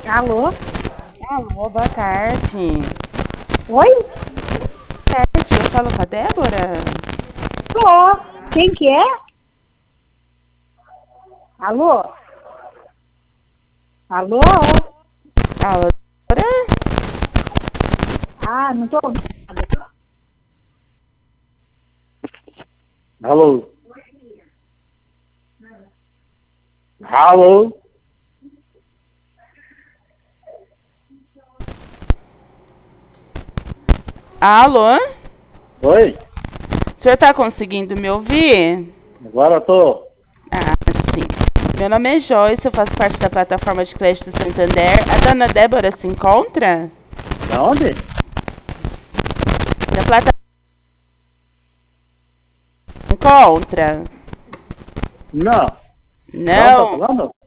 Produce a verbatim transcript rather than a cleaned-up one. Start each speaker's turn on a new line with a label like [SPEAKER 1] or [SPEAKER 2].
[SPEAKER 1] Alô?
[SPEAKER 2] Alô, boa tarde.
[SPEAKER 1] Oi?
[SPEAKER 2] Boa tarde, eu falo com a Débora?
[SPEAKER 1] Tô. Quem que é? Alô? Alô?
[SPEAKER 2] Alô, Débora?
[SPEAKER 1] Ah, não tô ouvindo.
[SPEAKER 3] Alô? Alô?
[SPEAKER 2] Alô?
[SPEAKER 3] Oi?
[SPEAKER 2] O senhor tá conseguindo me ouvir?
[SPEAKER 3] Agora eu tô.
[SPEAKER 2] Ah, sim. Meu nome é Joyce, eu faço parte da plataforma de crédito Santander. A dona Débora se encontra?
[SPEAKER 3] Da onde?
[SPEAKER 2] Da plataforma se encontra?
[SPEAKER 3] Não. Da onde tá
[SPEAKER 2] Não.
[SPEAKER 3] falando?